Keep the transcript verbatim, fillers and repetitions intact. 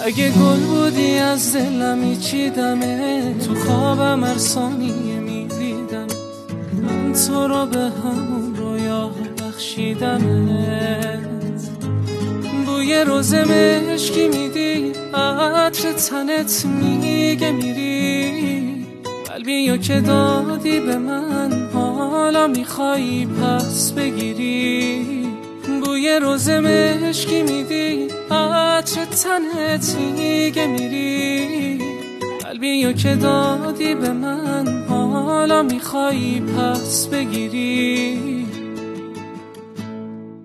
اگه گل بودی از دلم میچیدمه، تو خوابم هر ثانیه میدیدم، من تو رو به همون رویا بخشیدمت. بوی روز مشکی میدی، عطر تنت میگه میری، قلبیو که دادی به من حالا میخوایی پس بگیری. بوی روز مشکی میدی، عطر تنت میگه میری، قلبیو که دادی به من حالا میخوایی پس بگیری.